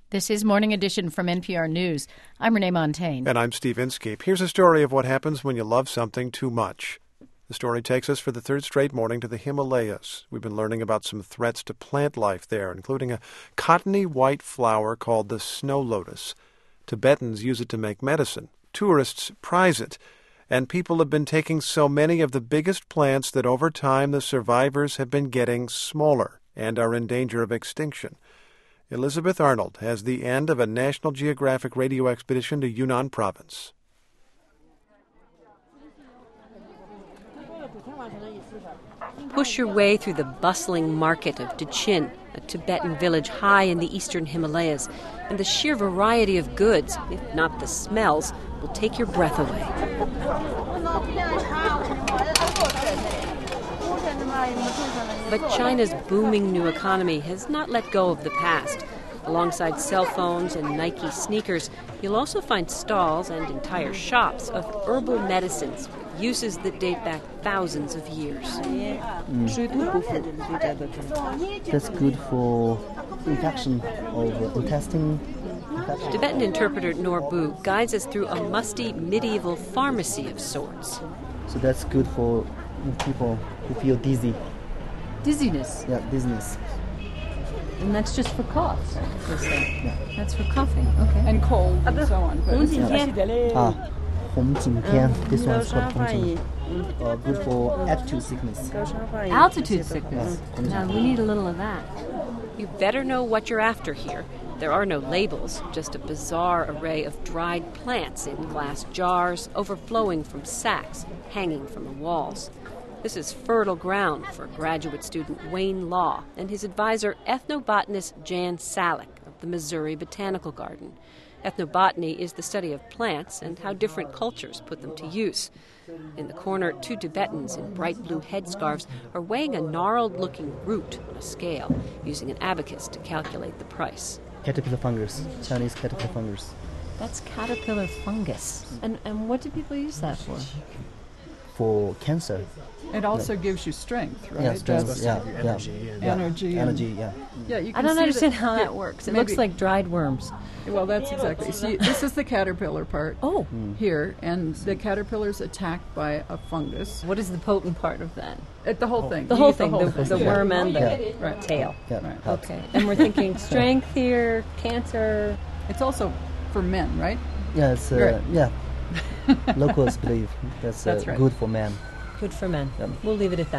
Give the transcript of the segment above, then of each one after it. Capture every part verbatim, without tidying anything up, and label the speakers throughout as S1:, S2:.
S1: This is Morning Edition from N P R News. I'm Renee Montaigne.
S2: And I'm Steve Inskeep. Here's a story of what happens when you love something too much. The story takes us for the third straight morning to the Himalayas. We've been learning about some threats to plant life there, including a cottony white flower called the snow lotus. Tibetans use it to make medicine. Tourists prize it. And people have been taking so many of the biggest plants that over time the survivors have been getting smaller and are in danger of extinction. Elizabeth Arnold has the end of a National Geographic radio expedition to Yunnan province.
S3: Push your way through the bustling market of Dechin, a Tibetan village high in the eastern Himalayas, and the sheer variety of goods, if not the smells, will take your breath away. But China's booming new economy has not let go of the past. Alongside cell phones and Nike sneakers, you'll also find stalls and entire shops of herbal medicines with uses that date back thousands of years.
S4: Mm. That's good for infection of intestine. Infection.
S3: Tibetan interpreter Norbu guides us through a musty medieval pharmacy of sorts.
S4: So that's good for people who feel dizzy.
S1: Dizziness?
S4: Yeah, dizziness.
S1: And that's just for cough, they say.
S4: Yeah.
S1: That's for coughing, okay.
S5: And cold and so on.
S4: Yeah. Ah, Hong Jing Tian. This one's called Hong Jing. Uh, good for altitude sickness.
S1: Altitude sickness?
S4: Yeah.
S1: Now, we need a little of that.
S3: You better know what you're after here. There are no labels, just a bizarre array of dried plants in glass jars, overflowing from sacks, hanging from the walls. This is fertile ground for graduate student Wayne Law and his advisor, ethnobotanist Jan Salick of the Missouri Botanical Garden. Ethnobotany is the study of plants and how different cultures put them to use. In the corner, two Tibetans in bright blue headscarves are weighing a gnarled-looking root on a scale, using an abacus to calculate the price.
S4: Caterpillar fungus, Chinese caterpillar fungus.
S1: That's caterpillar fungus. And and what do people use that for?
S4: For cancer.
S5: It also yeah. gives you strength, right?
S4: Yeah, strength, yeah,
S5: yeah.
S4: energy.
S5: Yeah. Energy,
S4: energy, yeah.
S5: yeah you can
S1: I don't
S5: see
S1: understand
S5: that,
S1: how
S5: yeah,
S1: that works. It
S5: maybe,
S1: looks like dried worms.
S5: Well, that's exactly. See, this is the caterpillar part
S1: oh.
S4: mm.
S5: here, and the caterpillar's attacked by a fungus.
S1: What is the potent part of that?
S5: At the whole thing.
S1: The
S5: You
S1: whole
S5: eat
S1: thing,
S5: the, whole
S1: the,
S5: thing.
S1: the
S5: Yeah.
S1: worm and the
S4: Yeah.
S5: Right.
S1: tail.
S4: Yeah.
S5: Right.
S1: Okay. And we're thinking strength here, cancer.
S5: It's also for men, right?
S4: Yeah, it's, uh,
S5: Right.
S4: yeah. Locals believe that's, uh,
S5: That's right.
S4: good for men.
S1: Good for men.
S4: Yep.
S1: We'll leave it at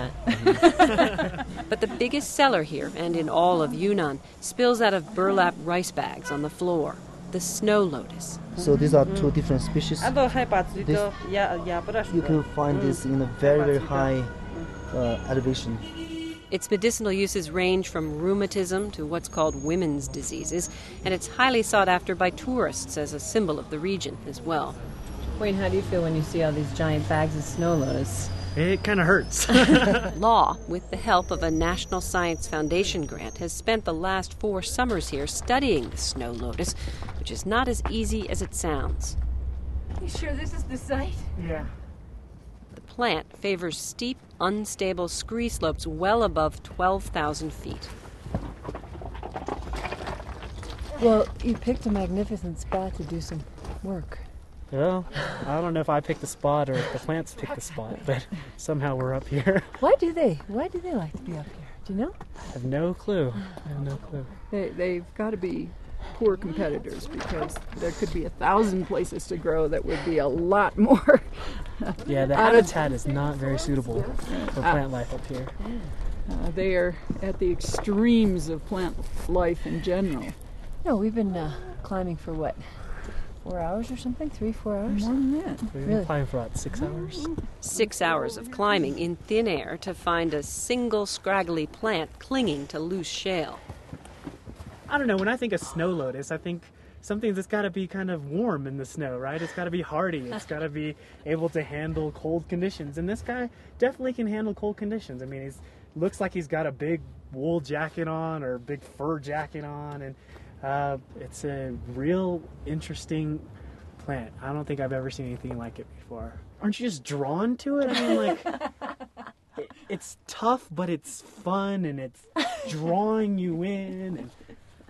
S1: that.
S3: But the biggest seller here, and in all of Yunnan, spills out of burlap rice bags on the floor. The snow lotus.
S4: So these are two different species. This, you can find this in a very, very high uh, elevation.
S3: Its medicinal uses range from rheumatism to what's called women's diseases, and it's highly sought after by tourists as a symbol of the region as well.
S1: Wayne, how do you feel when you see all these giant bags of snow lotus?
S6: It kind of hurts.
S3: Law, with the help of a National Science Foundation grant, has spent the last four summers here studying the snow lotus, which is not as easy as it sounds.
S1: You sure this is the site?
S6: Yeah.
S3: The plant favors steep, unstable scree slopes well above twelve thousand feet.
S1: Well, you picked a magnificent spot to do some work.
S6: Well, I don't know if I picked the spot or if the plants picked the spot, but somehow we're up here.
S1: Why do they? Why do they like to be up here? Do you know?
S6: I have no clue. I have no clue.
S5: They, they've got to be poor competitors because there could be a thousand places to grow that would be a lot more.
S6: Yeah, the habitat is not very suitable for plant life up here.
S5: Uh, they are at the extremes of plant life in general.
S1: No, we've been uh, climbing for what? Four hours or something? Three, four hours?
S5: More than that.
S6: We've been
S1: Really?
S6: climbing for about six hours.
S3: Six hours of climbing in thin air to find a single scraggly plant clinging to loose shale.
S6: I don't know, when I think of snow lotus, I think something that's got to be kind of warm in the snow, right? It's got to be hardy. It's got to be able to handle cold conditions. And this guy definitely can handle cold conditions. I mean, he looks like he's got a big wool jacket on or a big fur jacket on. And uh, it's a real interesting plant. I don't think I've ever seen anything like it before. Aren't you just drawn to it? I mean, like, it, it's tough, but it's fun and it's drawing you in. And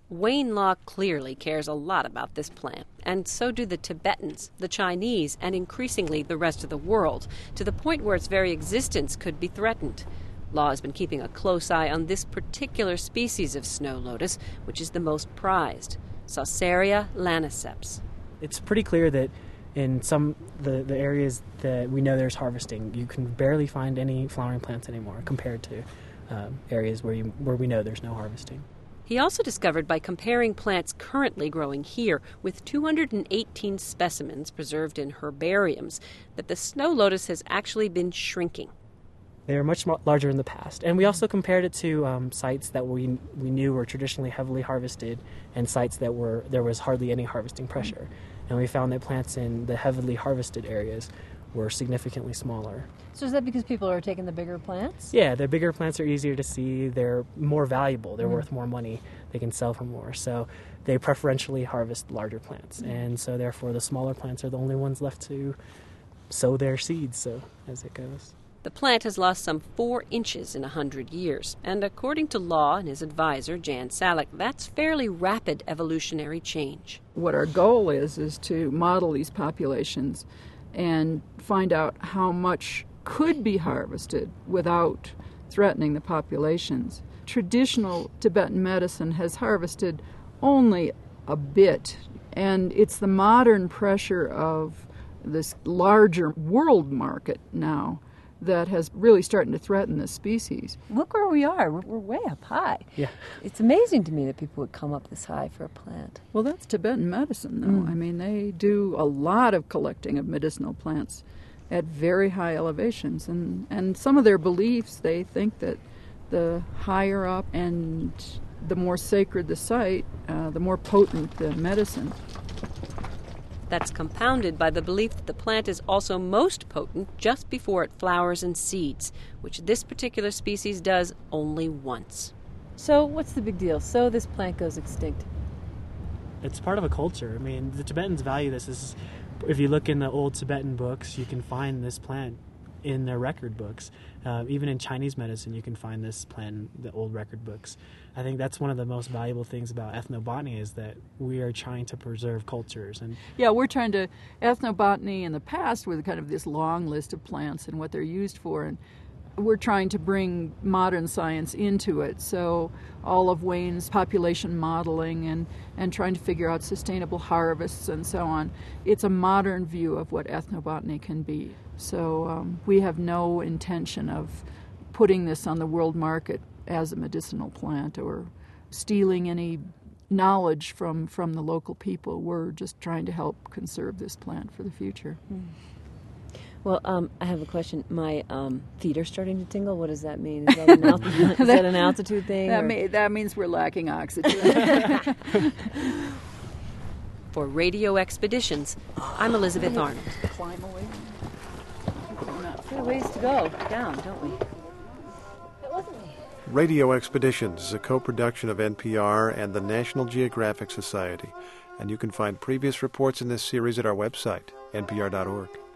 S3: Wayne Law clearly cares a lot about this plant, and so do the Tibetans, the Chinese, and increasingly the rest of the world, to the point where its very existence could be threatened. Law has been keeping a close eye on this particular species of snow lotus, which is the most prized, Sauceria laniceps.
S6: It's pretty clear that in some the, the areas that we know there's harvesting, you can barely find any flowering plants anymore compared to um, areas where you, where we know there's no harvesting.
S3: He also discovered by comparing plants currently growing here with two hundred eighteen specimens preserved in herbariums that the snow lotus has actually been shrinking.
S6: They were much more larger in the past. And we also compared it to um, sites that we we knew were traditionally heavily harvested and sites that were there was hardly any harvesting pressure. And we found that plants in the heavily harvested areas were significantly smaller.
S1: So is that because people are taking the bigger plants?
S6: Yeah, the bigger plants are easier to see. They're more valuable. They're mm. worth more money. They can sell for more. So they preferentially harvest larger plants. Mm. And so therefore the smaller plants are the only ones left to sow their seeds, so as it goes.
S3: The plant has lost some four inches in a hundred years, and according to Law and his advisor, Jan Salek, that's fairly rapid evolutionary change.
S5: What our goal is, is to model these populations and find out how much could be harvested without threatening the populations. Traditional Tibetan medicine has harvested only a bit, and it's the modern pressure of this larger world market now that has really starting to threaten this species.
S1: Look where we are. We're, we're way up high.
S6: Yeah.
S1: It's amazing to me that people would come up this high for a plant.
S5: Well, that's Tibetan medicine, though.
S1: Mm.
S5: I mean, they do a lot of collecting of medicinal plants at very high elevations. And, and some of their beliefs, they think that the higher up and the more sacred the site, uh, the more potent the medicine.
S3: That's compounded by the belief that the plant is also most potent just before it flowers and seeds, which this particular species does only once.
S1: So what's the big deal? So this plant goes extinct.
S6: It's part of a culture. I mean, the Tibetans value this. This is, if you look in the old Tibetan books, you can find this plant in their record books. Uh, even in Chinese medicine, you can find this plant in the old record books. I think that's one of the most valuable things about ethnobotany is that we are trying to preserve cultures. And
S5: yeah, we're trying to, ethnobotany in the past with kind of this long list of plants and what they're used for, and we're trying to bring modern science into it. So all of Wayne's population modeling and, and trying to figure out sustainable harvests and so on, it's a modern view of what ethnobotany can be. So um, we have no intention of putting this on the world market as a medicinal plant or stealing any knowledge from, from the local people. We're just trying to help conserve this plant for the future.
S1: Mm. Well, um, I have a question. My um, feet are starting to tingle. What does that mean? Is that an, al- is that an altitude thing?
S5: That, may, that means we're lacking oxygen.
S3: For Radio Expeditions, I'm Elizabeth Arnold.
S5: Climb away.
S1: We've got a ways to go down, don't we? It wasn't me.
S2: Radio Expeditions is a co-production of N P R and the National Geographic Society, and you can find previous reports in this series at our website, N P R dot org.